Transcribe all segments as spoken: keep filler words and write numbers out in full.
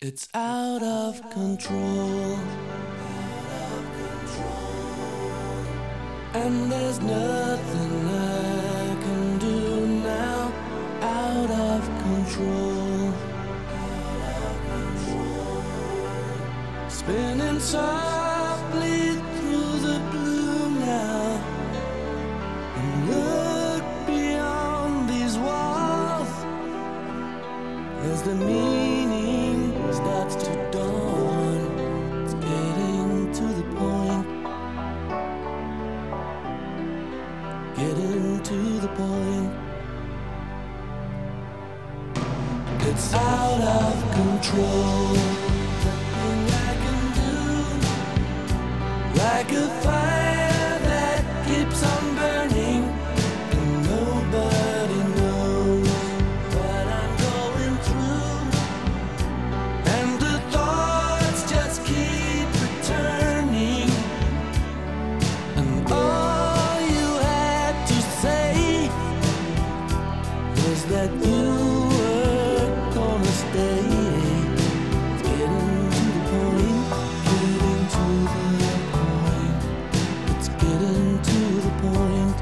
It's out of control, and there's nothing I can do now. Out of control, spinning softly through the blue now, and look beyond these walls as the meaning starts to dawn. It's getting to the point, getting to the point. It's out of control. Nothing I can do, like a fire that keeps on burning, and nobody knows what I'm going through, and the thoughts just keep returning, and all you had to say was that you were gonna stay. It's getting to the point, getting to the point. It's getting to the point.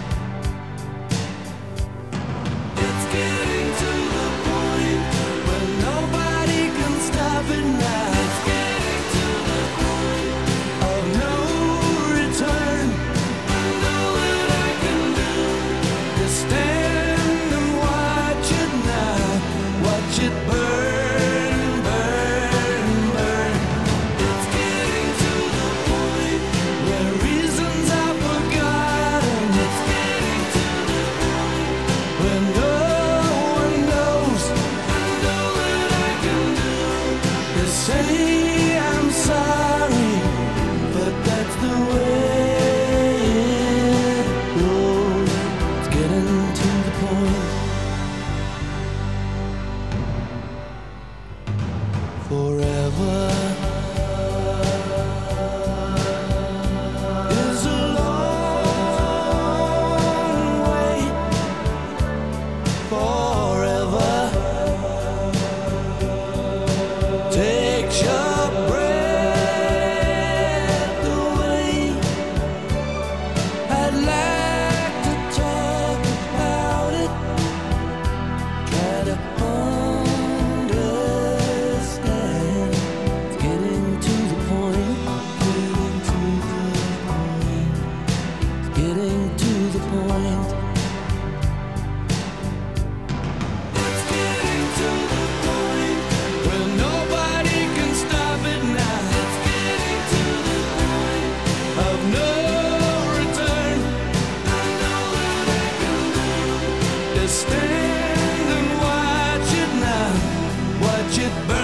It's getting to the point where nobody can stop it now. It's getting to the point of no return. And all that I can do is stand and watch it now. Watch it burn, burn, burn. It's getting to the point where reasons are forgotten. It's getting to the point where no one knows. And all that I can do is say I'm sorry, but that's the way it goes. It's getting to the point. Forever is a long way. Forever takes your breath away. I'd like to talk about it, try to understand. It's getting to the point, getting to the point, it's getting to the point. It's getting to the point where nobody can stop it now. It's getting to the point of no return. And all that I can do is stand and watch it now. Watch it burn.